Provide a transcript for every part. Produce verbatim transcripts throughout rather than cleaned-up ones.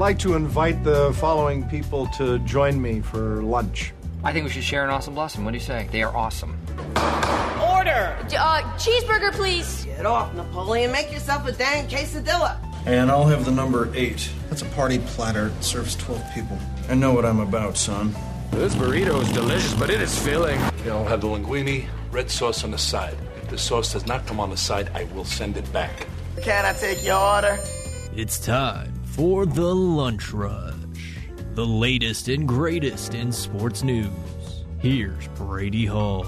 like to invite the following people to join me for lunch. I think we should share an awesome blossom. What do you say? They are awesome. Order! Uh, cheeseburger, please. Get off, Napoleon. Make yourself a dang quesadilla. And I'll have the number eight. That's a party platter. It serves twelve people. I know what I'm about, son. This burrito is delicious, but it is filling. I'll have the linguine, red sauce on the side. If the sauce does not come on the side, I will send it back. Can I take your order? It's time for the Lunch Rush. The latest and greatest in sports news. Here's Brady Hall.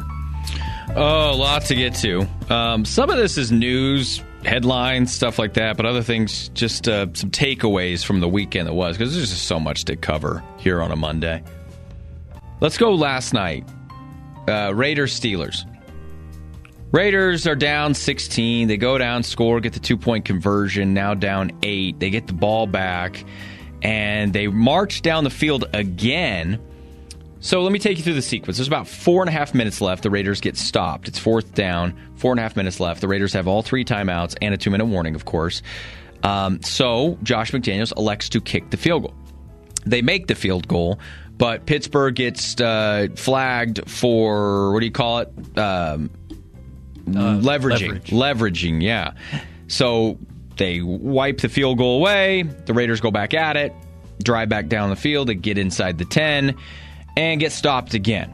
Oh, lots to get to. Um, some of this is news, headlines, stuff like that, but other things, just uh, some takeaways from the weekend that was, because there's just so much to cover here on a Monday. Let's go last night. Uh, Raiders-Steelers. Raiders are down sixteen. They go down, score, get the two-point conversion, now down eight. They get the ball back, and they march down the field again. So let me take you through the sequence. There's about four and a half minutes left. The Raiders get stopped. It's fourth down, four and a half minutes left. The Raiders have all three timeouts and a two-minute warning, of course. Um, so Josh McDaniels elects to kick the field goal. They make the field goal, but Pittsburgh gets uh, flagged for, what do you call it? Um, uh, leveraging. Leverage. Leveraging, yeah. So they wipe the field goal away. The Raiders go back at it, drive back down the field, they get inside the ten, and get stopped again.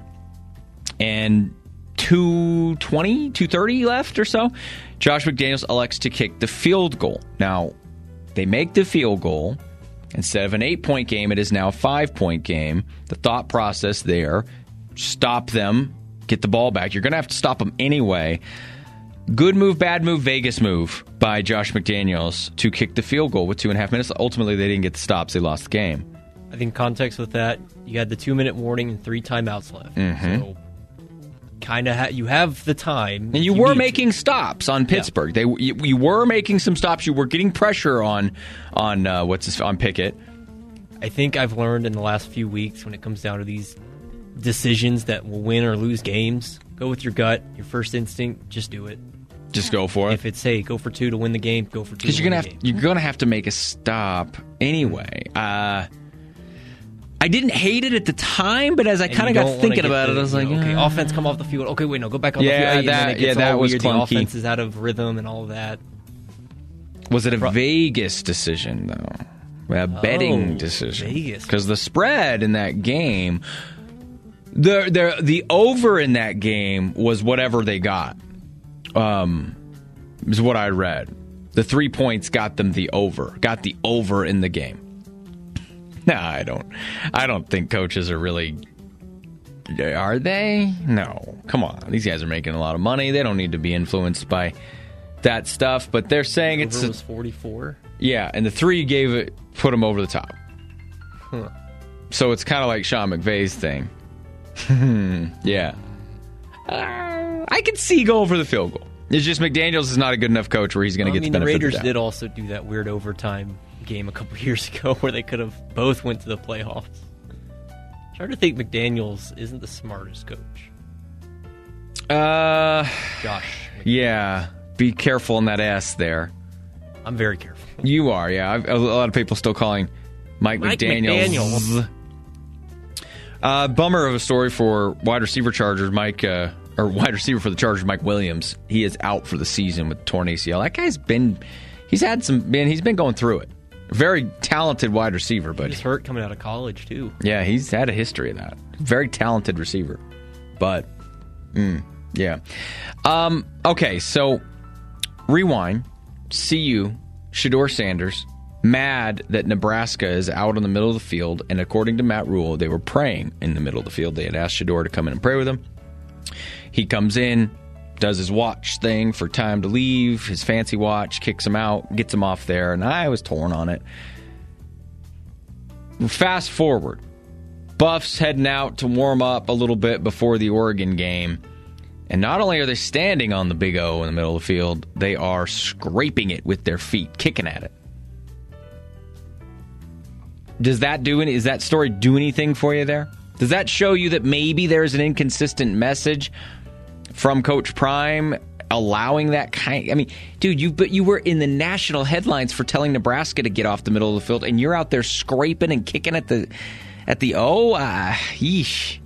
And two twenty, two thirty left or so, Josh McDaniels elects to kick the field goal. Now, they make the field goal. Instead of an eight-point game, it is now a five-point game. The thought process there, stop them, get the ball back. You're going to have to stop them anyway. Good move, bad move, Vegas move by Josh McDaniels to kick the field goal with two and a half minutes. Ultimately, they didn't get the stops. They lost the game. I think context with that, you had the two-minute warning and three timeouts left. Mm-hmm. So, kind of, ha- you have the time. And you, you were making to. stops on Pittsburgh. Yeah. They you, you were making some stops. You were getting pressure on on uh, what's this, on Pickett. I think I've learned in the last few weeks when it comes down to these decisions that will win or lose games, go with your gut, your first instinct, just do it. Just go for it. If it's, hey, go for two to win the game, go for two. Because you're gonna have game. you're gonna have to make a stop anyway. Uh, I didn't hate it at the time, but as I kind of got thinking about the, it, I was you like, know, okay, uh, offense come off the field. Okay, wait, no, go back on yeah, the field. that, and yeah, that was weird. clunky. The offense is out of rhythm and all of that. Was it a Pro- Vegas decision though? A betting oh, decision? Vegas, because the spread in that game, the the the over in that game was whatever they got. Um, is what I read. The three points got them the over. Got the over in the game. No, I don't. I don't think coaches are really. Are they? No. Come on. These guys are making a lot of money. They don't need to be influenced by that stuff. But they're saying over it's was forty-four. Yeah, and the three gave it, put them over the top. Huh. So it's kind of like Sean McVay's thing. yeah, uh, I can see going for the field goal. It's just McDaniels is not a good enough coach where he's going to well, get I mean, the benefit the Raiders of the doubt. did also do that weird overtime game a couple years ago where they could have both went to the playoffs. It's hard to think McDaniels isn't the smartest coach. Uh, Josh. McDaniels. Yeah, be careful in that S there. I'm very careful. You are, yeah. I've, a lot of people still calling Mike, Mike McDaniels. McDaniels. Uh, bummer of a story for wide receiver Chargers, Mike, uh, or wide receiver for the Chargers, Mike Williams. He is out for the season with torn A C L. That guy's been, he's had some, man, he's been going through it. Very talented wide receiver, but he was hurt coming out of college too. Yeah, he's had a history of that. Very talented receiver, but mm, yeah. Um, okay, so rewind. C U, Shedeur Sanders, mad that Nebraska is out in the middle of the field, and according to Matt Rule, they were praying in the middle of the field. They had asked Shedeur to come in and pray with him. He comes in, does his watch thing for time to leave, his fancy watch, kicks him out, gets him off there, and I was torn on it. Fast forward. Buffs heading out to warm up a little bit before the Oregon game. And not only are they standing on the big O in the middle of the field, they are scraping it with their feet, kicking at it. Does that do any, does that story do anything for you there? Does that show you that maybe there's an inconsistent message from Coach Prime allowing that kind. I mean, dude, you but you were in the national headlines for telling Nebraska to get off the middle of the field, and you're out there scraping and kicking at the at the O. Uh, yeesh.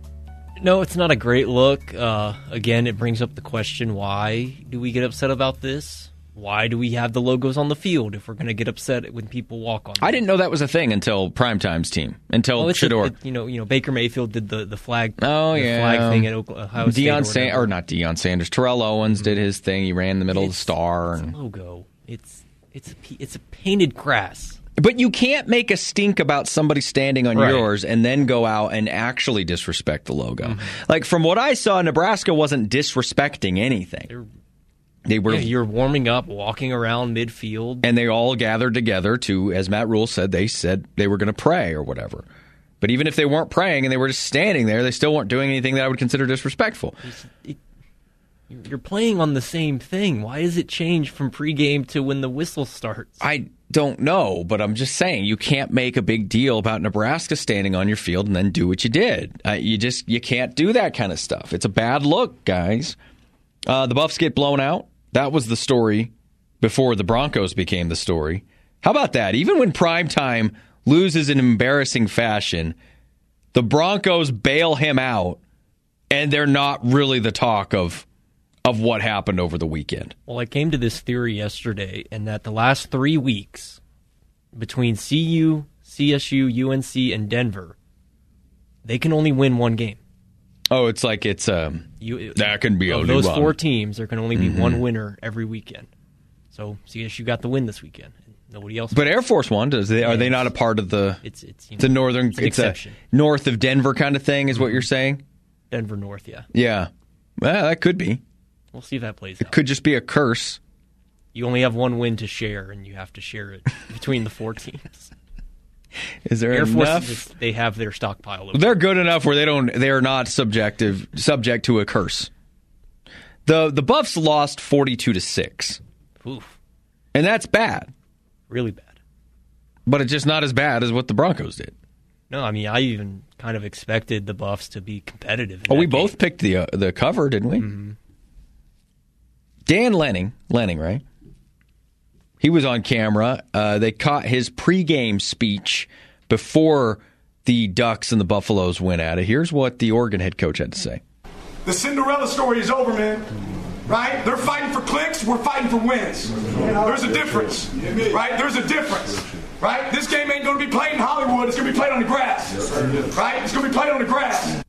No, it's not a great look. Uh, again, it brings up the question: why do we get upset about this? Why do we have the logos on the field if we're going to get upset when people walk on them? I didn't know that was a thing until Primetime's team, until well, Shedeur. A, it, you know, you know, Baker Mayfield did the, the flag. Oh the yeah, flag thing at Ohio State. Deion or, San- or not Deion Sanders. Terrell Owens mm-hmm. did his thing. He ran in the middle it's, of the star. It's and... a logo. It's it's a, it's a painted grass. But you can't make a stink about somebody standing on right. yours and then go out and actually disrespect the logo. Mm-hmm. Like, from what I saw, Nebraska wasn't disrespecting anything. They're, they were. Yeah, you're warming up, walking around midfield. And they all gathered together to, as Matt Rule said, they said they were going to pray or whatever. But even if they weren't praying and they were just standing there, they still weren't doing anything that I would consider disrespectful. It, you're playing on the same thing. Why does it change from pregame to when the whistle starts? I don't know, but I'm just saying you can't make a big deal about Nebraska standing on your field and then do what you did. Uh, you just you can't do that kind of stuff. It's a bad look, guys. Uh, the Buffs get blown out. That was the story before the Broncos became the story. How about that? Even when Primetime loses in embarrassing fashion, the Broncos bail him out, and they're not really the talk of of what happened over the weekend. Well, I came to this theory yesterday, and that the last three weeks between C U, C S U, U N C, and Denver, they can only win one game. Oh, it's like it's um you, that can be only those one. four teams. There can only be mm-hmm. one winner every weekend. So C S U got the win this weekend. Nobody else. But Air Force One does. They, are they not a part of the? It's it's you know, the northern. It's, an it's exception. A north of Denver kind of thing, is mm-hmm. what you're saying. Denver North, yeah. Yeah, well, that could be. We'll see if that plays it out. It could just be a curse. You only have one win to share, and you have to share it between the four teams. Is there Air enough? Force, they have their stockpile. Over They're good enough where they don't. They are not subjective, subject to a curse. the The Buffs lost forty-two to six, Oof. And that's bad, really bad. But it's just not as bad as what the Broncos did. No, I mean I even kind of expected the Buffs to be competitive. In oh, that we game. both picked the uh, the cover, didn't we? Mm-hmm. Dan Lenning, Lenning, right? He was on camera. Uh, they caught his pregame speech before the Ducks and the Buffaloes went at it. Here's what the Oregon head coach had to say. The Cinderella story is over, man. Right? They're fighting for clicks. We're fighting for wins. There's a difference. Right? There's a difference. Right? This game ain't going to be played in Hollywood. It's going to be played on the grass. Right? It's going to be played on the grass.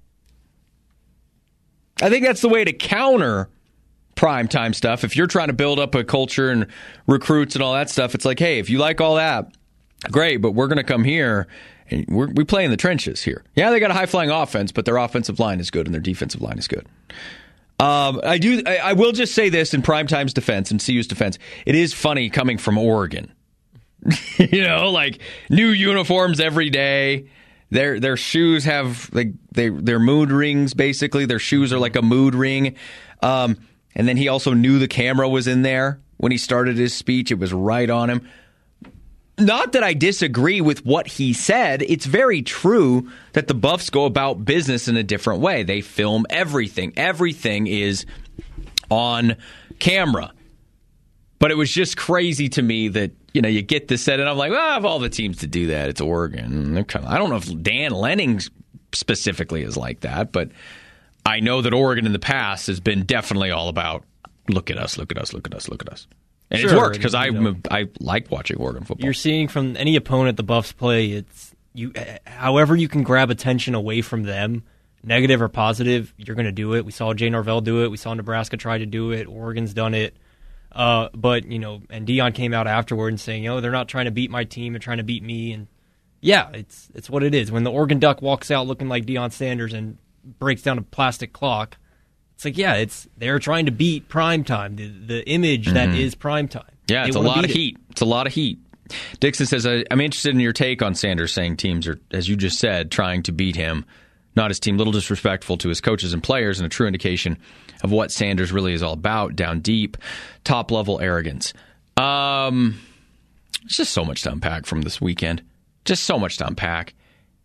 I think that's the way to counter primetime stuff. If you're trying to build up a culture and recruits and all that stuff, it's like, hey, if you like all that, great, but we're going to come here and we're, we play in the trenches here. Yeah, they got a high-flying offense, but their offensive line is good and their defensive line is good. Um, I do. I, I will just say this in primetime's defense and C U's defense. It is funny coming from Oregon. You know, like new uniforms every day. Their their shoes have like they their mood rings. Basically, their shoes are like a mood ring. Um, and then he also knew the camera was in there when he started his speech. It was right on him. Not that I disagree with what he said. It's very true that the Buffs go about business in a different way. They film everything. Everything is on camera. But it was just crazy to me that, you know, you get this set, and I'm like, well, of all the teams to do that, it's Oregon. They're kind of, I don't know if Dan Lenning specifically is like that, but I know that Oregon in the past has been definitely all about, look at us, look at us, look at us, look at us. And sure, it's worked because I know. I like watching Oregon football. You're seeing from any opponent the Buffs play, it's you. However you can grab attention away from them, negative or positive, you're going to do it. We saw Jay Norvell do it. We saw Nebraska try to do it. Oregon's done it. Uh, but, you know, and Deion came out afterward and saying, oh, they're not trying to beat my team. They're trying to beat me. And, yeah, it's it's what it is. When the Oregon Duck walks out looking like Deion Sanders and breaks down a plastic clock, it's like, yeah, it's they're trying to beat primetime, the, the image mm-hmm. that is primetime. Yeah, it's a lot of heat. It. It's a lot of heat. Dixon says, I'm interested in your take on Sanders saying teams are, as you just said, trying to beat him, not his team. Little disrespectful to his coaches and players and a true indication of what Sanders really is all about, down deep, top-level arrogance. Um, it's just so much to unpack from this weekend. Just so much to unpack.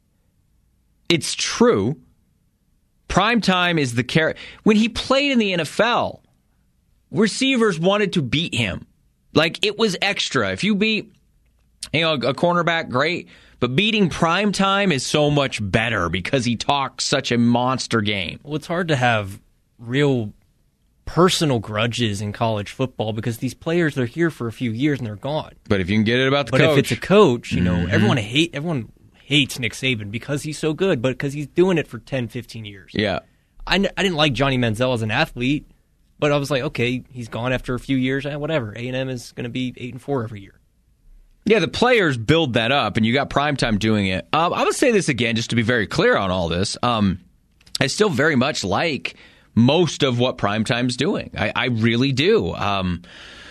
It's true. Primetime is the character. When he played in the N F L, receivers wanted to beat him. Like, it was extra. If you beat, you know, a cornerback, great. But beating Primetime is so much better because he talks such a monster game. Well, it's hard to have real personal grudges in college football because these players, they're here for a few years and they're gone. But if you can get it about the but coach. But if it's a coach, you know, mm-hmm. everyone hate everyone hates Nick Saban because he's so good, but because he's doing it for ten, fifteen years. Yeah. I, n- I didn't like Johnny Manziel as an athlete, but I was like, okay, he's gone after a few years. Eh, whatever. A and M is going to be eight and four every year. Yeah, the players build that up, and you got Primetime doing it. Um, I'm going to say this again, just to be very clear on all this. Um, I still very much like most of what Primetime's doing. I, I really do. Um,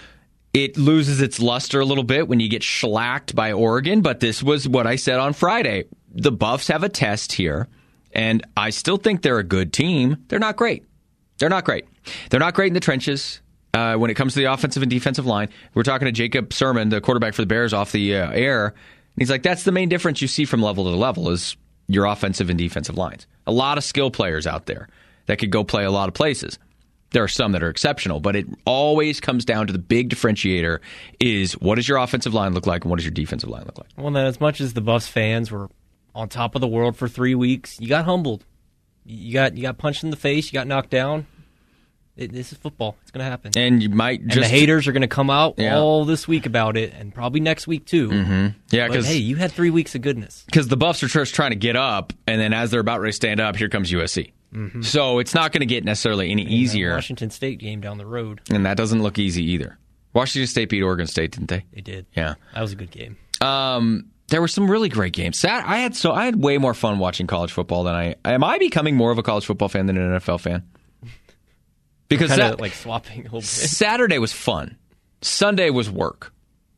it loses its luster a little bit when you get shellacked by Oregon, but this was what I said on Friday. The Buffs have a test here, and I still think they're a good team. They're not great. They're not great. They're not great in the trenches. Uh, when it comes to the offensive and defensive line. We're talking to Jacob Sermon, the quarterback for the Bears, off the uh, air. And he's like, that's the main difference you see from level to level is your offensive and defensive lines. A lot of skill players out there that could go play a lot of places. There are some that are exceptional, but it always comes down to the big differentiator is what does your offensive line look like and what does your defensive line look like? Well, then as much as the Buffs fans were on top of the world for three weeks, you got humbled. You got, you got punched in the face. You got knocked down. It, this is football. It's going to happen. And you might just... And the haters are going to come out yeah. all this week about it, and probably next week, too. Mm-hmm. Yeah, because... hey, you had three weeks of goodness. Because the Buffs are just trying to get up, and then as they're about ready to stand up, here comes U S C. Mm-hmm. So it's not going to get necessarily any and easier. Washington State game down the road. And that doesn't look easy either. Washington State beat Oregon State, didn't they? They did. Yeah. That was a good game. Um... There were some really great games. I had so I had way more fun watching college football than I am. I becoming more of a college football fan than an N F L fan? Because kind of that, like swapping a little bit. Saturday was fun. Sunday was work.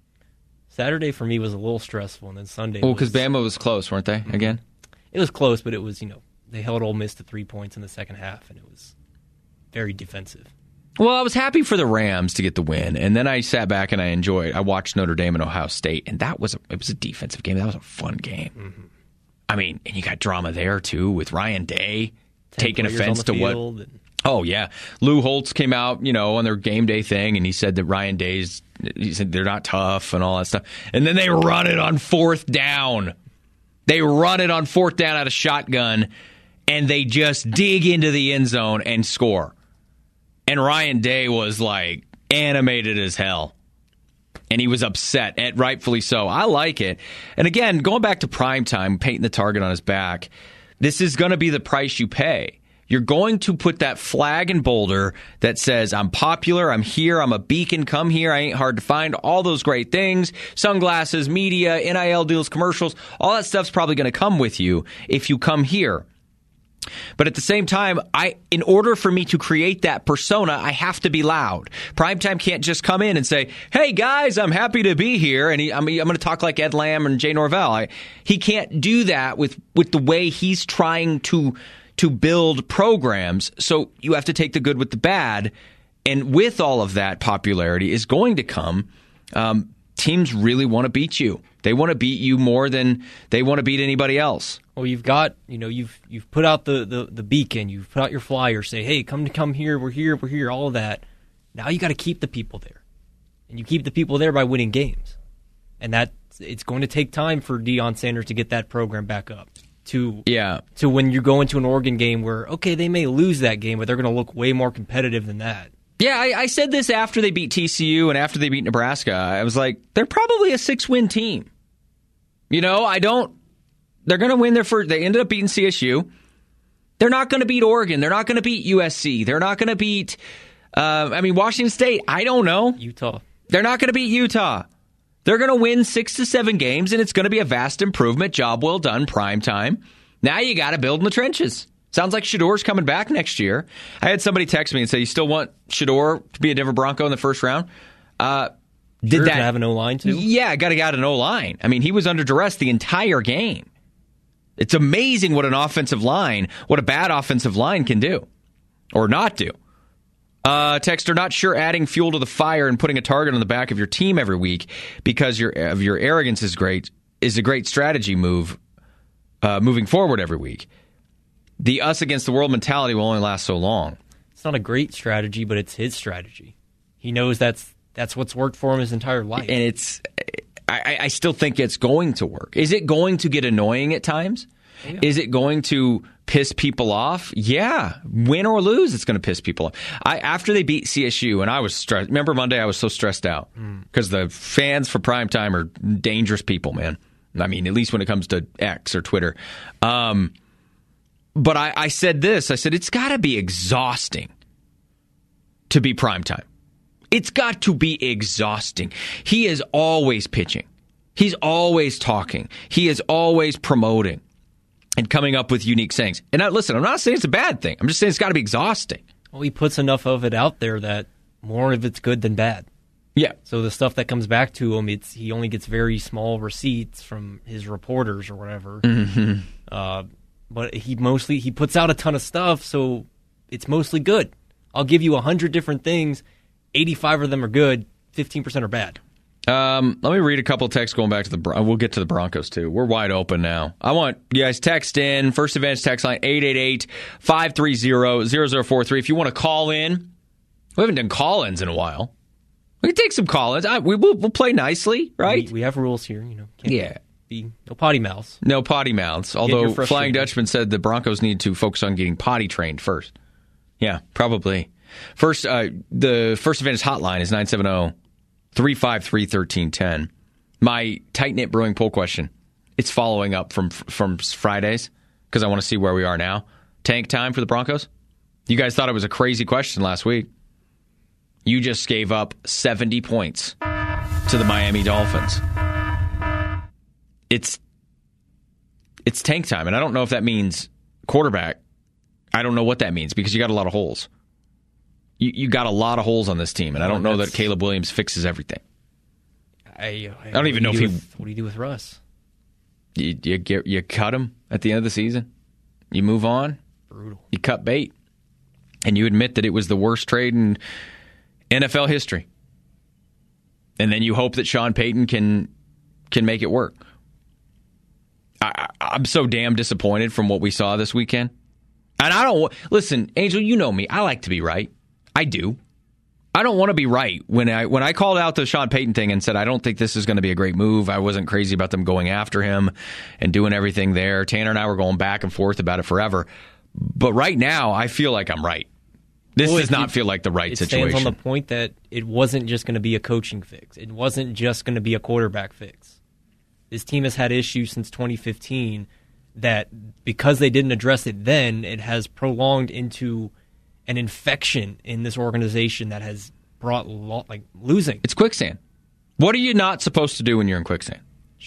Saturday for me was a little stressful, and then Sunday. Well, because Bama was close, weren't they? Again, it was close, but it was you know they held Ole Miss to three points in the second half, and it was very defensive. Well, I was happy for the Rams to get the win, and then I sat back and I enjoyed. I watched Notre Dame and Ohio State, and that was a, it was a defensive game. That was a fun game. Mm-hmm. I mean, and you got drama there too with Ryan Day taking offense to what. And... Oh yeah, Lou Holtz came out, you know, on their game day thing, and he said that Ryan Day's. He said they're not tough and all that stuff, and then they run it on fourth down. They run it on fourth down out of shotgun, and they just dig into the end zone and score. And Ryan Day was like animated as hell. And he was upset, and rightfully so. I like it. And again, going back to Primetime, painting the target on his back, this is going to be the price you pay. You're going to put that flag in Boulder that says, I'm popular, I'm here, I'm a beacon, come here, I ain't hard to find, all those great things, sunglasses, media, N I L deals, commercials, all that stuff's probably going to come with you if you come here. But at the same time, I, in order for me to create that persona, I have to be loud. Primetime can't just come in and say, hey, guys, I'm happy to be here. And he, I'm, I'm going to talk like Ed Lamb and Jay Norvell. I, he can't do that with, with the way he's trying to to build programs. So you have to take the good with the bad. And with all of that, popularity is going to come. Um, teams really want to beat you. They want to beat you more than they want to beat anybody else. Well, you've got, you know, you've you've put out the, the, the beacon, you've put out your flyer, say, hey, come to come here, we're here, we're here, all of that. Now you got to keep the people there. And you keep the people there by winning games. And that it's going to take time for Deion Sanders to get that program back up. To yeah. to when you go into an Oregon game where, okay, they may lose that game, but they're going to look way more competitive than that. Yeah, I, I said this after they beat T C U and after they beat Nebraska. I was like, they're probably a six-win team. You know, I don't... They're going to win their first... They ended up beating C S U. They're not going to beat Oregon. They're not going to beat U S C. They're not going to beat... Uh, I mean, Washington State, I don't know. Utah. They're not going to beat Utah. They're going to win six to seven games, and it's going to be a vast improvement. Job well done, prime time. Now you got to build in the trenches. Sounds like Shador's coming back next year. I had somebody text me and say, you still want Shador to be a Denver Bronco in the first round? Uh, did sure, that to have an O-line, too? Yeah, got to get an O-line. I mean, he was under duress the entire game. It's amazing what an offensive line, what a bad offensive line can do or not do. Uh, Texter, not sure adding fuel to the fire and putting a target on the back of your team every week because your of your arrogance is great is a great strategy move uh, moving forward every week. The us against the world mentality will only last so long. It's not a great strategy, but it's his strategy. He knows that's that's what's worked for him his entire life. And it's, I, I still think it's going to work. Is it going to get annoying at times? Oh, yeah. Is it going to piss people off? Yeah. Win or lose, it's going to piss people off. I, after they beat C S U, and I was stressed. Remember Monday, I was so stressed out because mm. the fans for primetime are dangerous people, man. I mean, at least when it comes to X or Twitter. Um, but I, I said this. I said, it's got to be exhausting to be primetime. It's got to be exhausting. He is always pitching. He's always talking. He is always promoting and coming up with unique sayings. And I, listen, I'm not saying it's a bad thing. I'm just saying it's got to be exhausting. Well, he puts enough of it out there that more of it's good than bad. Yeah. So the stuff that comes back to him, it's he only gets very small receipts from his reporters or whatever. Mm-hmm. Uh, but he mostly he puts out a ton of stuff, so it's mostly good. I'll give you a hundred different things. eighty-five of them are good. fifteen percent are bad. Um, let me read a couple of texts going back to the. We'll get to the Broncos too. We're wide open now. I want you guys text in. First Advantage text line eight eight eight, five three zero, zero zero four three. If you want to call in, we haven't done call-ins in a while. We can take some call-ins. I, we, we'll, we'll play nicely, right? We, we have rules here, you know. Can't yeah. Be, no potty mouths. No potty mouths. Although Flying Dutchman said the Broncos need to focus on getting potty trained first. Yeah, probably. First, uh, the First Advantage hotline is nine seven zero, three five three, one three one zero. My tight-knit brewing poll question, it's following up from from Fridays because I want to see where we are now. Tank time for the Broncos? You guys thought it was a crazy question last week. You just gave up seventy points to the Miami Dolphins. It's it's tank time, and I don't know if that means quarterback. I don't know what that means because you got a lot of holes. You you got a lot of holes on this team, and I don't know that Caleb Williams fixes everything. I, I, I don't even know if he. With, what do you do with Russ? You you get you cut him at the end of the season. You move on. Brutal. You cut bait, and you admit that it was the worst trade in N F L history. And then you hope that Sean Payton can can make it work. I, I'm so damn disappointed from what we saw this weekend. And I don't listen, Angel. You know me. I like to be right. I do. I don't want to be right. When I when I called out the Sean Payton thing and said I don't think this is going to be a great move, I wasn't crazy about them going after him and doing everything there. Tanner and I were going back and forth about it forever. But right now, I feel like I'm right. This well, does not feel like the right it situation. It stands on the point that it wasn't just going to be a coaching fix. It wasn't just going to be a quarterback fix. This team has had issues since twenty fifteen that because they didn't address it then, it has prolonged into an infection in this organization that has brought lo- like losing. It's quicksand. What are you not supposed to do when you're in quicksand?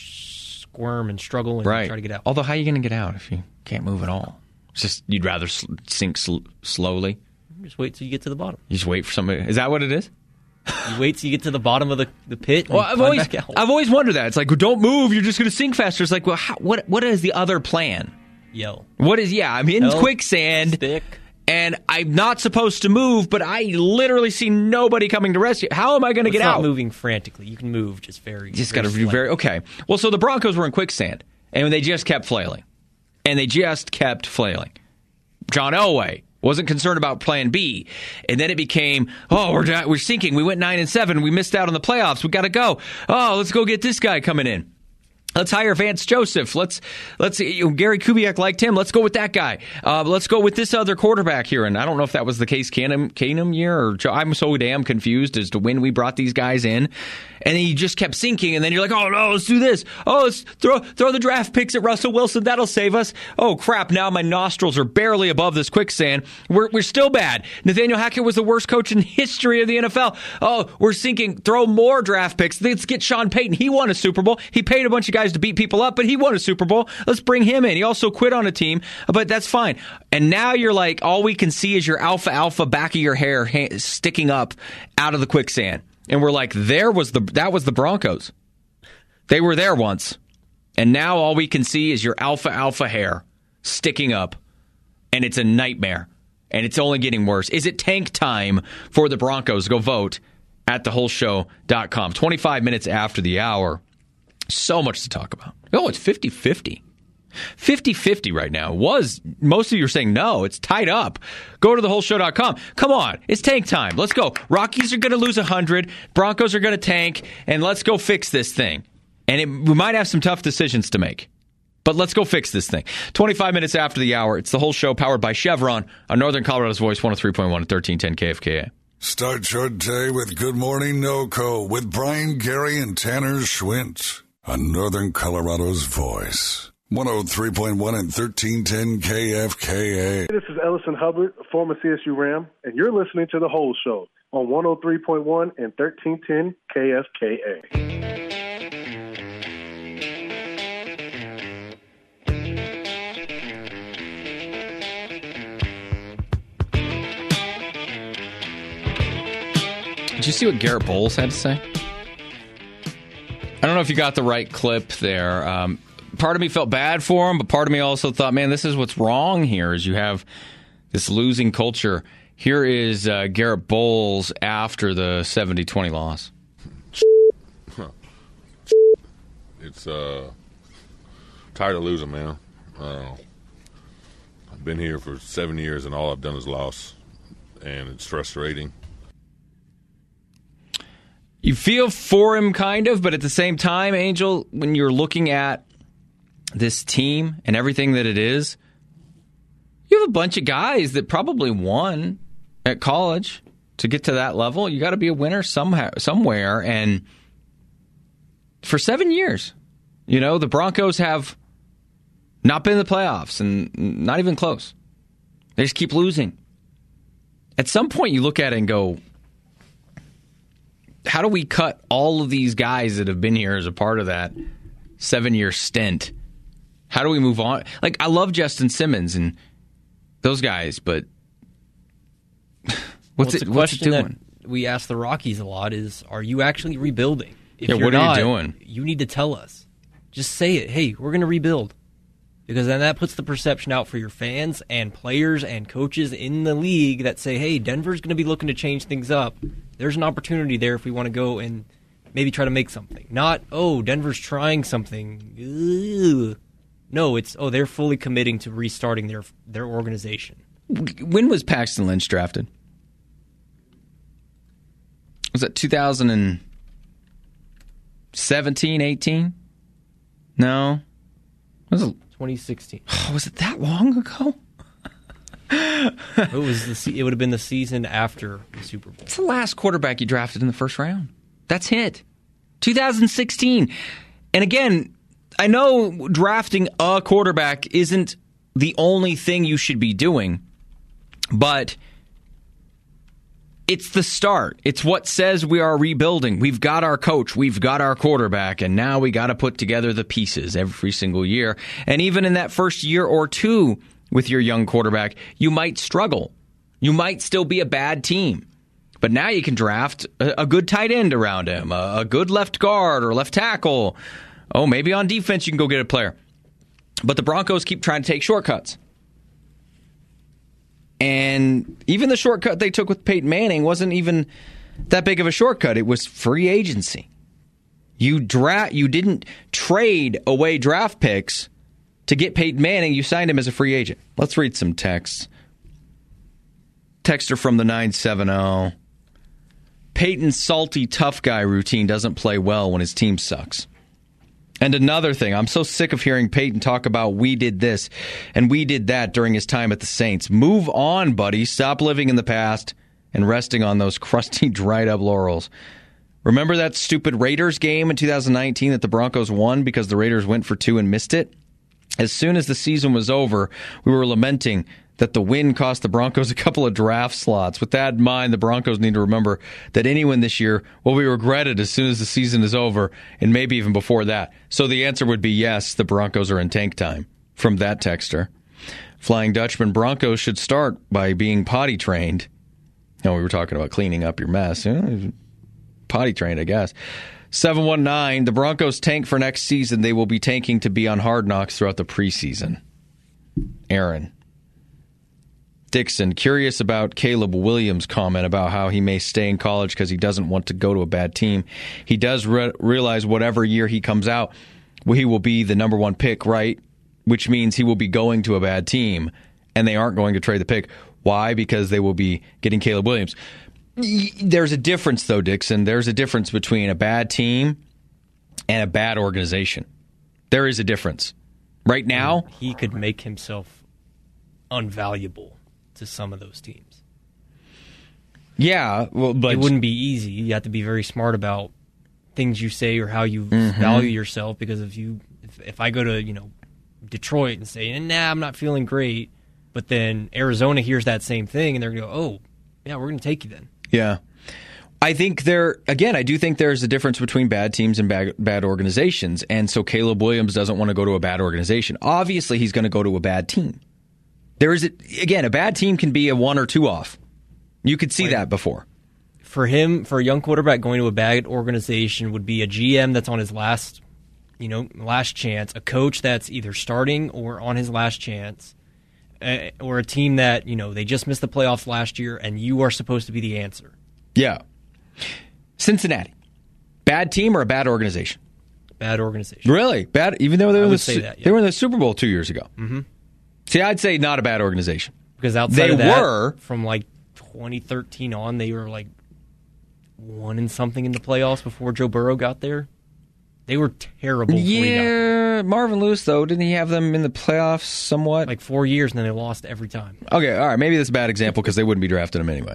Squirm and struggle and right. try to get out. Although, how are you going to get out if you can't move at all? It's just you'd rather sl- sink sl- slowly. Just wait till you get to the bottom. You just wait for somebody. Is that what it is? You wait till you get to the bottom of the, the pit and well, I've climb always, back out. I've always wondered that. It's like, well, don't move. You're just going to sink faster. It's like, well, how, what what is the other plan? Yell. What is, yeah, I'm in Help, quicksand. Stick. And I'm not supposed to move, but I literally see nobody coming to rescue. How am I going to well, get out? Not moving frantically. You can move just very. You just got to do very okay. Well, so the Broncos were in quicksand, and they just kept flailing, and they just kept flailing. John Elway wasn't concerned about Plan B, and then it became, oh, we're we're sinking. We went nine and seven. We missed out on the playoffs. We got to go. Oh, let's go get this guy coming in. Let's hire Vance Joseph. Let's let's you know, Gary Kubiak liked him. Let's go with that guy. Uh, let's go with this other quarterback here. And I don't know if that was the case Canham, Canham year or I'm so damn confused as to when we brought these guys in. And then you just kept sinking. And then you're like, oh no, let's do this. Oh, let's throw throw the draft picks at Russell Wilson. That'll save us. Oh crap! Now my nostrils are barely above this quicksand. We're we're still bad. Nathaniel Hackett was the worst coach in the history of the N F L. Oh, we're sinking. Throw more draft picks. Let's get Sean Payton. He won a Super Bowl. He paid a bunch of guys to beat people up, but he won a Super Bowl. Let's bring him in. He also quit on a team, but that's fine. And now you're like, all we can see is your alpha alpha back of your hair ha- sticking up out of the quicksand. And we're like, there was the that was the Broncos. They were there once. And now all we can see is your alpha alpha hair sticking up. And it's a nightmare. And it's only getting worse. Is it tank time for the Broncos? Go vote at the whole show dot com. twenty-five minutes after the hour. So much to talk about. Oh, it's fifty-fifty. fifty-fifty right now. It was. Most of you are saying no. It's tied up. Go to the whole show dot com. Come on. It's tank time. Let's go. Rockies are going to lose one hundred. Broncos are going to tank. And let's go fix this thing. And it, we might have some tough decisions to make. But let's go fix this thing. twenty-five minutes after the hour. It's the whole show powered by Chevron on Northern Colorado's Voice, one oh three point one at thirteen ten K F K A. Start your day with Good Morning NoCo with Brian, Gary, and Tanner Schwint on Northern Colorado's Voice. one oh three point one and thirteen ten K F K A. This is Ellison Hubbard, former C S U Ram, and you're listening to The Whole Show on one oh three point one and thirteen ten K F K A. Did you see what Garrett Bowles had to say? I don't know if you got the right clip there. Um, part of me felt bad for him, but part of me also thought, man, this is what's wrong here is you have this losing culture. Here is uh, Garrett Bowles after the seventy twenty loss. It's uh, tired of losing, man. Uh, I've been here for seven years, and all I've done is loss, and it's frustrating. You feel for him, kind of, but at the same time, Angel, when you're looking at this team and everything that it is, you have a bunch of guys that probably won at college to get to that level. You got to be a winner somehow, somewhere. And for seven years, you know, the Broncos have not been in the playoffs and not even close. They just keep losing. At some point, you look at it and go, how do we cut all of these guys that have been here as a part of that seven-year stint? How do we move on? Like, I love Justin Simmons and those guys, but what's well, it, a what's it question doing? That we ask the Rockies a lot is, are you actually rebuilding? If yeah, you're what are not, you doing? You need to tell us. Just say it. Hey, we're going to rebuild. Because then that puts the perception out for your fans and players and coaches in the league that say, hey, Denver's going to be looking to change things up. There's an opportunity there if we want to go and maybe try to make something. Not, oh, Denver's trying something. Ugh. No, it's, oh, they're fully committing to restarting their their organization. When was Paxton Lynch drafted? Was that two thousand seventeen, eighteen? No. Was it twenty sixteen. Oh, was it that long ago? it was. The, it would have been the season after the Super Bowl. It's the last quarterback you drafted in the first round. That's it. two thousand sixteen. And again, I know drafting a quarterback isn't the only thing you should be doing, but it's the start. It's what says we are rebuilding. We've got our coach. We've got our quarterback. And now we got to put together the pieces every single year. And even in that first year or two with your young quarterback, you might struggle. You might still be a bad team. But now you can draft a, a good tight end around him, a, a good left guard or left tackle. Oh, maybe on defense you can go get a player. But the Broncos keep trying to take shortcuts. And even the shortcut they took with Peyton Manning wasn't even that big of a shortcut. It was free agency. You dra- you didn't trade away draft picks to get Peyton Manning. You signed him as a free agent. Let's read some texts. Texter from the nine seven zero. Peyton's salty tough guy routine doesn't play well when his team sucks. And another thing, I'm so sick of hearing Peyton talk about we did this and we did that during his time at the Saints. Move on, buddy. Stop living in the past and resting on those crusty, dried-up laurels. Remember that stupid Raiders game in two thousand nineteen that the Broncos won because the Raiders went for two and missed it? As soon as the season was over, we were lamenting that the win cost the Broncos a couple of draft slots. With that in mind, the Broncos need to remember that any win this year will be regretted as soon as the season is over, and maybe even before that. So the answer would be yes, the Broncos are in tank time. From that texter. Flying Dutchman, Broncos should start by being potty trained. No, we were talking about cleaning up your mess. Potty trained, I guess. seven one nine, the Broncos tank for next season. They will be tanking to be on Hard Knocks throughout the preseason. Aaron. Dixon, curious about Caleb Williams' comment about how he may stay in college because he doesn't want to go to a bad team. He does re- realize whatever year he comes out, he will be the number one pick, right? which means he will be going to a bad team, and they aren't going to trade the pick. Why? Because they will be getting Caleb Williams. There's a difference, though, Dixon. There's a difference between a bad team and a bad organization. There is a difference. Right now, he could make himself unvaluable to some of those teams. Yeah, well, but it wouldn't be easy. You have to be very smart about things you say or how you mm-hmm. value yourself. Because if you, if, if I go to you know Detroit and say, "Nah, I'm not feeling great," but then Arizona hears that same thing and they're going to go, "Oh, yeah, we're going to take you then." Yeah. I think there, again, I do think there's a difference between bad teams and bad, bad organizations. And so Caleb Williams doesn't want to go to a bad organization. Obviously, he's going to go to a bad team. There is, a, again, a bad team can be a one or two off. You could see like, that before. For him, for a young quarterback, going to a bad organization would be a G M that's on his last, you know, last chance, a coach that's either starting or on his last chance, uh, or a team that, you know, they just missed the playoffs last year and you are supposed to be the answer. Yeah. Cincinnati, bad team or a bad organization? Bad organization. Really? Bad, even though they were, in the, that, yeah. they were in the Super Bowl two years ago. Mm-hmm. See, I'd say not a bad organization. Because outside they of that, were, from like twenty thirteen on, they were like one and something in the playoffs before Joe Burrow got there. They were terrible. Yeah, Marvin Lewis, though, didn't he have them in the playoffs somewhat? Like four years, and then they lost every time. Okay, all right, maybe that's a bad example because they wouldn't be drafting him anyway.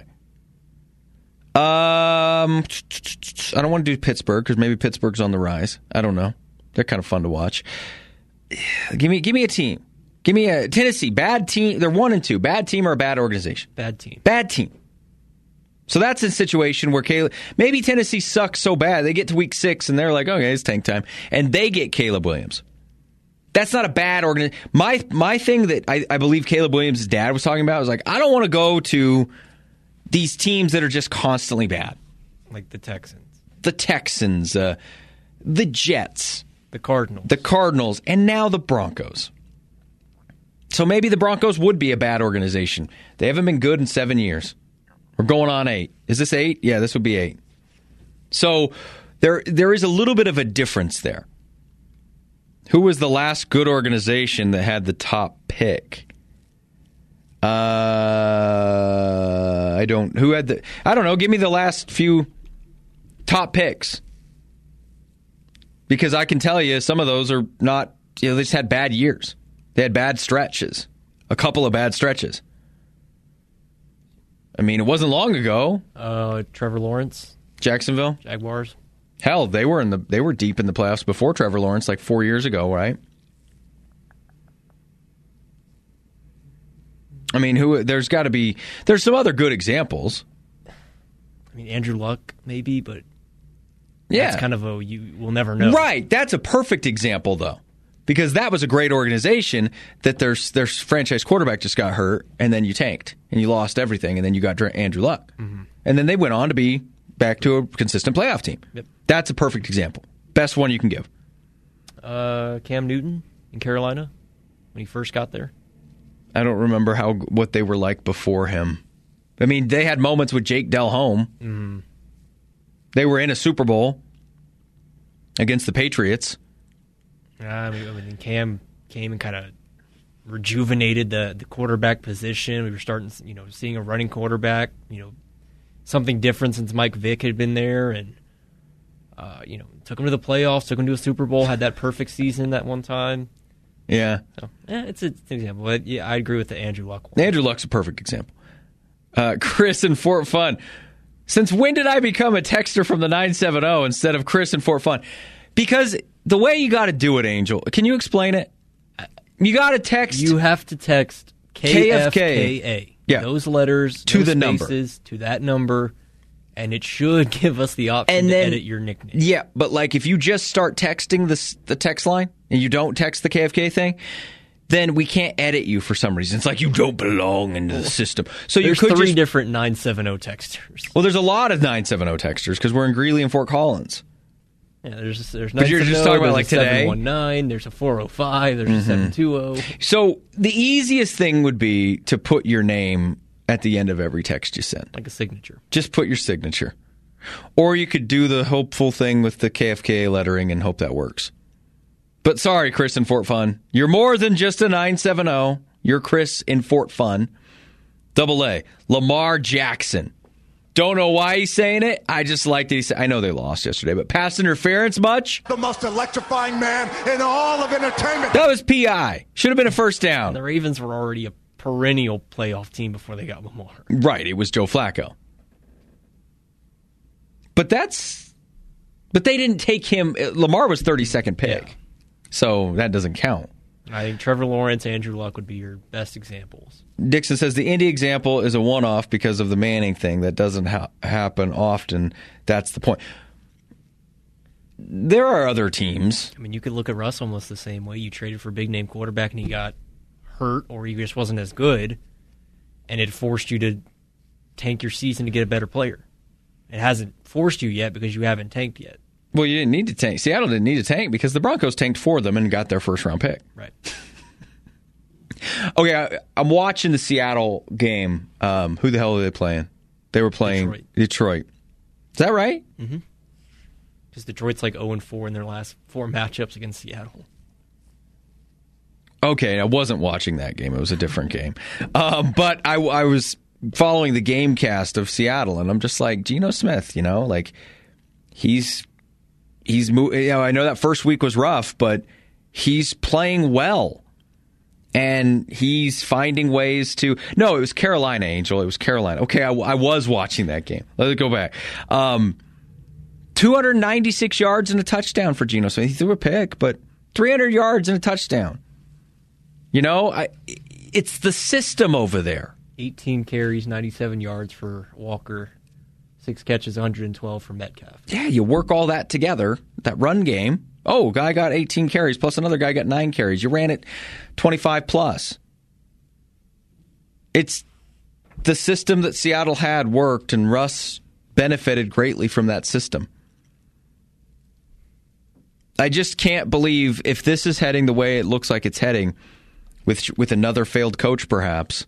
Um, I don't want to do Pittsburgh because maybe Pittsburgh's on the rise. I don't know. They're kind of fun to watch. Give me, give me a team. Give me a Tennessee. Bad team. They're one and two. Bad team or a bad organization? Bad team. Bad team. So that's a situation where Caleb, maybe Tennessee sucks so bad they get to week six and they're like, okay, it's tank time, and they get Caleb Williams. That's not a bad organization. My my thing that I, I believe Caleb Williams' dad was talking about was like, I don't want to go to these teams that are just constantly bad. Like the Texans. The Texans, uh, the Jets. The Cardinals. The Cardinals, and now the Broncos. So maybe the Broncos would be a bad organization. They haven't been good in seven years. We're going on eight. Is this eight? Yeah, this would be eight. So there there is a little bit of a difference there. Who was the last good organization that had the top pick? Uh, I don't. Who had the? I don't know. Give me the last few top picks, because I can tell you some of those are not. You know, they just had bad years. They had bad stretches. A couple of bad stretches. I mean, it wasn't long ago. Uh, Trevor Lawrence, Jacksonville Jaguars. Hell, they were in the. They were deep in the playoffs before Trevor Lawrence, like four years ago, right? I mean, who? There's got to be. There's some other good examples. I mean, Andrew Luck, maybe, but yeah, that's kind of a you will never know. Right. That's a perfect example, though, because that was a great organization that their their franchise quarterback just got hurt, and then you tanked and you lost everything, and then you got Andrew Luck, mm-hmm. and then they went on to be back to a consistent playoff team. Yep. That's a perfect example. Best one you can give. Uh, Cam Newton in Carolina when he first got there. I don't remember how what they were like before him. I mean, they had moments with Jake Delhomme. Mm. They were in a Super Bowl against the Patriots. I mean, I mean Cam came and kind of rejuvenated the, the quarterback position. We were starting, you know, seeing a running quarterback. You know, something different since Mike Vick had been there, and uh, you know, took him to the playoffs, took him to a Super Bowl, had that perfect season that one time. Yeah. So, yeah, it's, a, it's an example. But yeah, I agree with the Andrew Luck one. Andrew Luck's a perfect example. Uh, Chris in Fort Fun. Since when did I become a texter from the nine seven zero instead of Chris in Fort Fun? Because the way you got to do it, Angel, can you explain it? You got to text. You have to text K F K A. Yeah. Those letters, to those the spaces, number. To that number. And it should give us the option and to then, edit your nickname. Yeah, but like if you just start texting the, the text line and you don't text the K F K thing, then we can't edit you for some reason. It's like you don't belong in the system. So there's you could three just, different nine seven zero texters. Well, there's a lot of nine seven zero texters because we're in Greeley and Fort Collins. Yeah, there's there's but you're just talking about like today. seven one nine, there's a four oh five, there's mm-hmm. a seven two zero. So the easiest thing would be to put your name at the end of every text you send, like a signature. Just put your signature. Or you could do the hopeful thing with the K F K A lettering and hope that works. But sorry, Chris in Fort Fun. You're more than just a nine seven zero. You're Chris in Fort Fun. Double A, Lamar Jackson. Don't know why he's saying it. I just like that he said, I know they lost yesterday, but pass interference much? The most electrifying man in all of entertainment. That was P I. Should have been a first down. The Ravens were already a perennial playoff team before they got Lamar. Right, it was Joe Flacco. But that's, but they didn't take him. Lamar was thirty-second pick, yeah. So that doesn't count. I think Trevor Lawrence, Andrew Luck would be your best examples. Dixon says the Indy example is a one-off because of the Manning thing. That doesn't ha- happen often. That's the point. There are other teams. I mean, you could look at Russ almost the same way. You traded for a big-name quarterback and he got hurt or he just wasn't as good, and it forced you to tank your season to get a better player. It hasn't forced you yet because you haven't tanked yet. Well, you didn't need to tank. Seattle didn't need to tank because the Broncos tanked for them and got their first-round pick. Right. Okay, I, I'm watching the Seattle game. Um, who the hell are they playing? They were playing Detroit. Detroit. Is that right? Mm-hmm. Because Detroit's like oh and four in their last four matchups against Seattle. Okay, I wasn't watching that game. It was a different game. Um, but I, I was following the game cast of Seattle, and I'm just like, Geno Smith, you know, like he's he's you know, I know that first week was rough, but he's playing well. And he's finding ways to... No, it was Carolina, Angel. It was Carolina. Okay, I, I was watching that game. Let's go back. Um, two hundred ninety-six yards and a touchdown for Geno Smith. He threw a pick, but three hundred yards and a touchdown. You know, I, it's the system over there. eighteen carries, ninety-seven yards for Walker. Six catches, one hundred twelve for Metcalf. Yeah, you work all that together, that run game. Oh, guy got eighteen carries, plus another guy got nine carries. You ran it twenty-five plus. It's the system that Seattle had worked, and Russ benefited greatly from that system. I just can't believe if this is heading the way it looks like it's heading, with with another failed coach perhaps,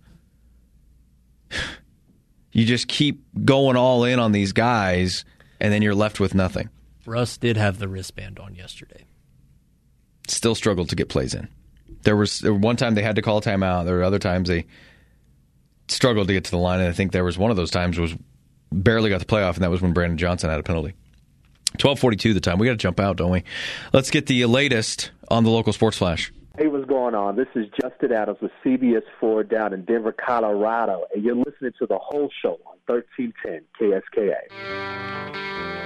you just keep going all in on these guys, and then you're left with nothing. Russ did have the wristband on yesterday. Still struggled to get plays in. There was there one time they had to call a timeout. There were other times they struggled to get to the line, and I think there was one of those times was barely got the playoff, and that was when Brandon Johnson had a penalty. twelve forty-two the time. We got to jump out, don't we? Let's get the latest on the local sports flash. Hey, what's going on? This is Justin Adams with C B S four down in Denver, Colorado, and you're listening to the whole show on thirteen ten K S K A.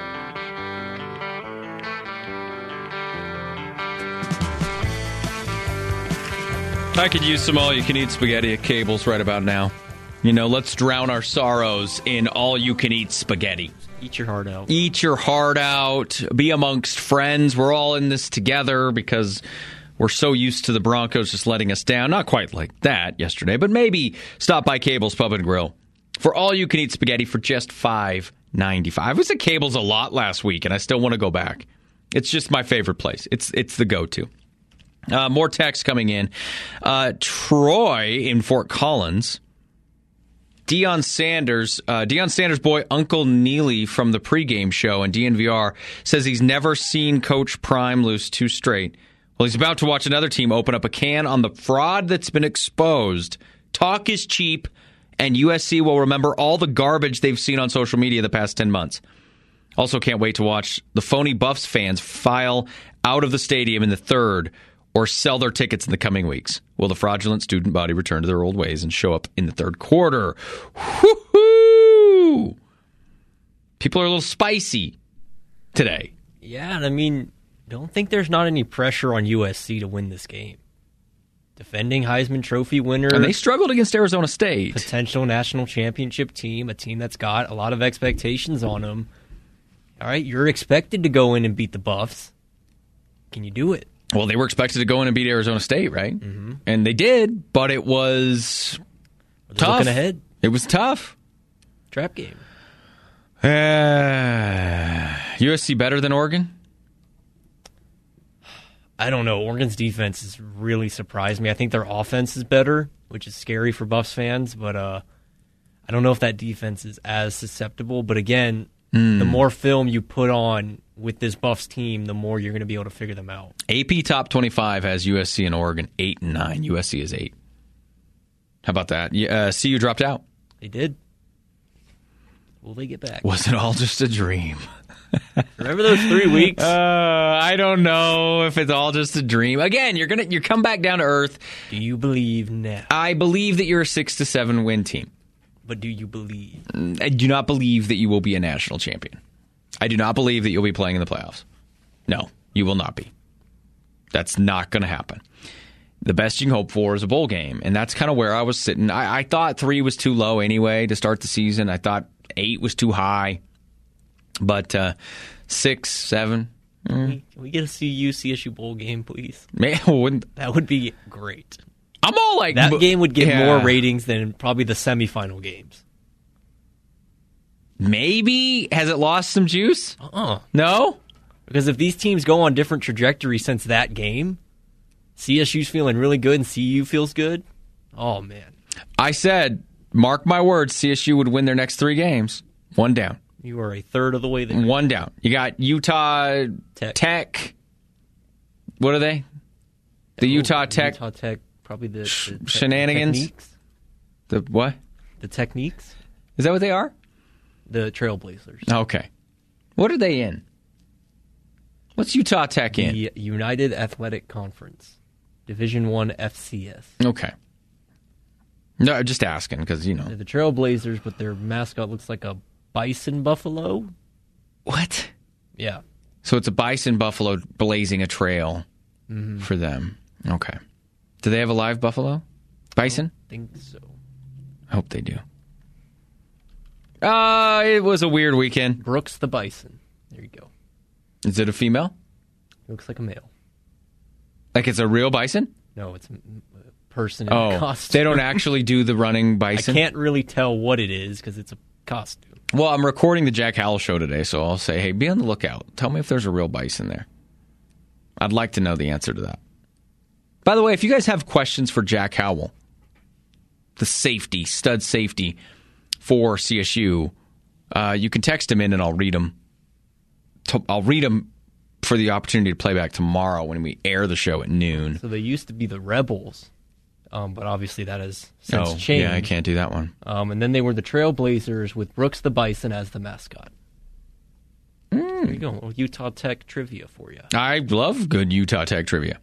I could use some all-you-can-eat spaghetti at Cable's right about now. You know, let's drown our sorrows in all-you-can-eat spaghetti. Eat your heart out. Eat your heart out. Be amongst friends. We're all in this together because we're so used to the Broncos just letting us down. Not quite like that yesterday, but maybe stop by Cable's Pub and Grill for all-you-can-eat spaghetti for just five ninety-five. I was at Cable's a lot last week, and I still want to go back. It's just my favorite place. It's it's the go-to. Uh, more text coming in. Uh, Troy in Fort Collins. Deion Sanders, uh, Deion Sanders' boy Uncle Neely from the pregame show and D N V R says he's never seen Coach Prime lose two straight. Well, he's about to watch another team open up a can on the fraud that's been exposed. Talk is cheap, and U S C will remember all the garbage they've seen on social media the past ten months. Also can't wait to watch the phony Buffs fans file out of the stadium in the third or sell their tickets in the coming weeks. Will the fraudulent student body return to their old ways and show up in the third quarter? Woo-hoo! People are a little spicy today. Yeah, I mean, don't think there's not any pressure on U S C to win this game. Defending Heisman Trophy winner. And they struggled against Arizona State. Potential national championship team, a team that's got a lot of expectations on them. All right, you're expected to go in and beat the Buffs. Can you do it? Well, they were expected to go in and beat Arizona State, right? Mm-hmm. And they did, but it was tough. Looking ahead. It was tough. Trap game. Uh, U S C better than Oregon? I don't know. Oregon's defense has really surprised me. I think their offense is better, which is scary for Buffs fans, but uh, I don't know if that defense is as susceptible. But again, Mm. The more film you put on with this Buffs team, the more you're going to be able to figure them out. A P Top twenty-five has U S C and Oregon eight and nine. U S C is eight. How about that? Uh, C U dropped out. They did. Will they get back? Was it all just a dream? Remember those three weeks? Uh, I don't know if it's all just a dream. Again, you're gonna you come back down to earth. Do you believe now? I believe that you're a six to seven win team. But do you believe? I do not believe that you will be a national champion. I do not believe that you'll be playing in the playoffs. No, you will not be. That's not going to happen. The best you can hope for is a bowl game, and that's kind of where I was sitting. I, I thought three was too low anyway to start the season. I thought eight was too high. But uh, six, seven. Can we, can we get a C U C S U bowl game, please? Man, wouldn't, that would be great. I'm all like... That game would get yeah. more ratings than probably the semifinal games. Maybe? Has it lost some juice? Uh-uh. No? Because if these teams go on different trajectories since that game, C S U's feeling really good and C U feels good, oh, man. I said, mark my words, C S U would win their next three games. One down. You are a third of the way there. One down. You got Utah Tech. Tech. What are they? The oh, Utah Tech. Utah Tech, probably the, the sh- te- shenanigans. Techniques. The what? The Techniques. Is that what they are? The Trailblazers. Okay. What are they in? What's Utah Tech in? The United Athletic Conference, Division One F C S. Okay. No, just asking because you know they're the Trailblazers, but their mascot looks like a bison buffalo. What? Yeah. So it's a bison buffalo blazing a trail mm-hmm. for them. Okay. Do they have a live buffalo? Bison? I think so. I hope they do. Uh, it was a weird weekend. Brooks the bison. There you go. Is it a female? It looks like a male. Like it's a real bison? No, it's a person in oh, a costume. They don't actually do the running bison? I can't really tell what it is because it's a costume. Well, I'm recording the Jack Howell show today, so I'll say, hey, be on the lookout. Tell me if there's a real bison there. I'd like to know the answer to that. By the way, if you guys have questions for Jack Howell, the safety, stud safety for C S U, uh, you can text him in and I'll read them. I'll read them for the opportunity to play back tomorrow when we air the show at noon. So they used to be the Rebels, um, but obviously that has since oh, changed. Yeah, I can't do that one. Um, and then they were the Trailblazers with Brooks the Bison as the mascot. Mm. There you go. Well, Utah Tech trivia for you. I love good Utah Tech trivia.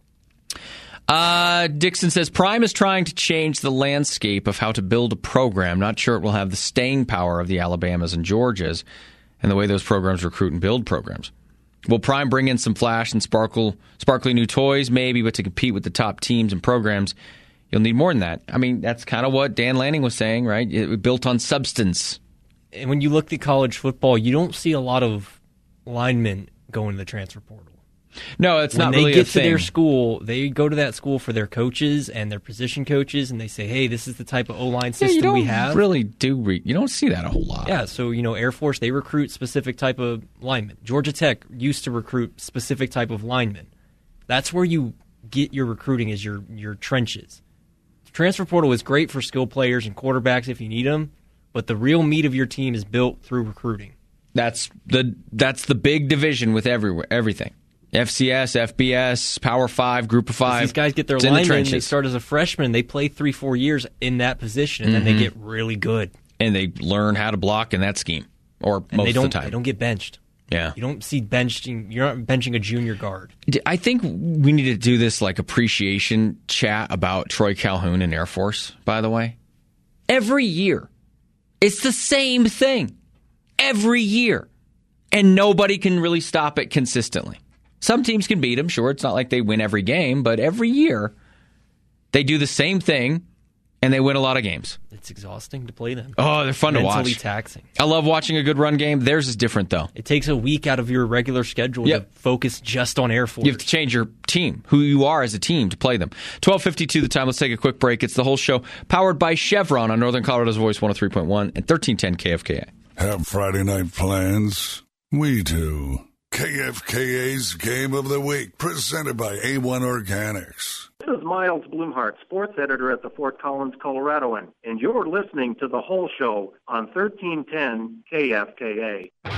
Uh, Dixon says, Prime is trying to change the landscape of how to build a program. Not sure it will have the staying power of the Alabamas and Georgias and the way those programs recruit and build programs. Will Prime bring in some flash and sparkle, sparkly new toys? Maybe, but to compete with the top teams and programs, you'll need more than that. I mean, that's kind of what Dan Lanning was saying, right? It built on substance. And when you look at college football, you don't see a lot of linemen going to the transfer portal. No, it's when not really a thing. When they get to their school, they go to that school for their coaches and their position coaches, and they say, hey, this is the type of O-line system yeah, you don't we have. really do re- you don't see that a whole lot. Yeah, so, you know, Air Force, they recruit specific type of linemen. Georgia Tech used to recruit specific type of linemen. That's where you get your recruiting, is your, your trenches. The transfer portal is great for skill players and quarterbacks if you need them, but the real meat of your team is built through recruiting. That's the that's the big division with everywhere everything. F C S, F B S, Power Five, Group of Five. These guys get their linemen, the they start as a freshman, they play three, four years in that position, and mm-hmm. then they get really good. And they learn how to block in that scheme, or and most they don't, of the time. They don't get benched. Yeah. You don't see benching, you're not benching a junior guard. I think we need to do this like appreciation chat about Troy Calhoun and Air Force, by the way. Every year. It's the same thing. Every year. And nobody can really stop it consistently. Some teams can beat them. Sure, it's not like they win every game, but every year they do the same thing and they win a lot of games. It's exhausting to play them. Oh, they're fun to watch. Mentally taxing. I love watching a good run game. Theirs is different, though. It takes a week out of your regular schedule yep. to focus just on Air Force. You have to change your team, who you are as a team, to play them. twelve fifty-two the time. Let's take a quick break. It's the whole show powered by Chevron on Northern Colorado's Voice one oh three point one and thirteen ten K F K A. Have Friday night plans? We do. K F K A's Game of the Week, presented by A one Organics. This is Miles Blumhart, sports editor at the Fort Collins Coloradoan, and you're listening to The Whole Show on thirteen ten K F K A.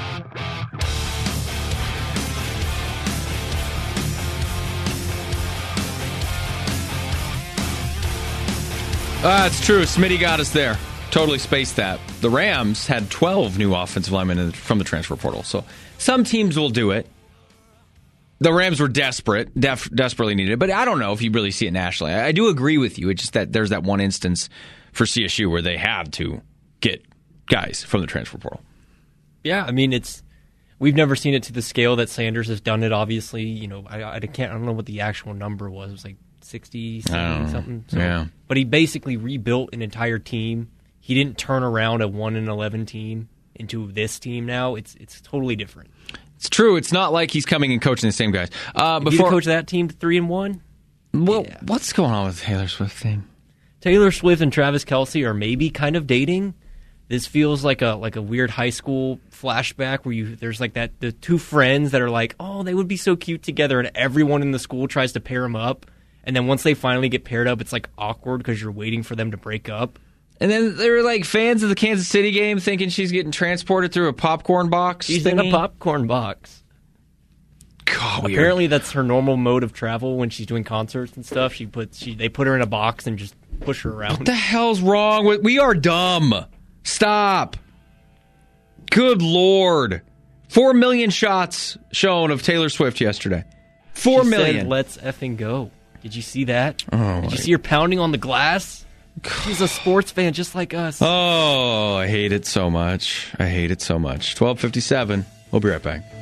Uh, it's true. Smitty got us there. Totally spaced that. The Rams had twelve new offensive linemen in the, from the transfer portal. So some teams will do it. The Rams were desperate, def, desperately needed it. But I don't know if you really see it nationally. I, I do agree with you. It's just that there's that one instance for C S U where they had to get guys from the transfer portal. Yeah, I mean, it's we've never seen it to the scale that Sanders has done it, obviously. You know, I, I can't I don't know what the actual number was. It was like sixty, seventy something. So, yeah. But he basically rebuilt an entire team. He didn't turn around a one and eleven team into this team now. It's it's totally different. It's true. It's not like he's coming and coaching the same guys. Uh, Did before you coach that team to three and one? Well, yeah. What's going on with the Taylor Swift thing? Taylor Swift and Travis Kelce are maybe kind of dating. This feels like a like a weird high school flashback where you there's like that the two friends that are like, oh, they would be so cute together, and everyone in the school tries to pair them up. And then once they finally get paired up, it's like awkward because you're waiting for them to break up. And then there were like fans of the Kansas City game thinking she's getting transported through a popcorn box. She's thingy. in a popcorn box. God, weird. Apparently, that's her normal mode of travel when she's doing concerts and stuff. She puts she they put her in a box and just push her around. What the hell's wrong with? We are dumb. Stop. Good Lord. Four million shots shown of Taylor Swift yesterday. Four she million. Said, let's effing go. Did you see that? Oh, Did you see her pounding on the glass? She's a sports fan just like us. Oh, I hate it so much. I hate it so much. twelve fifty-seven. We'll be right back.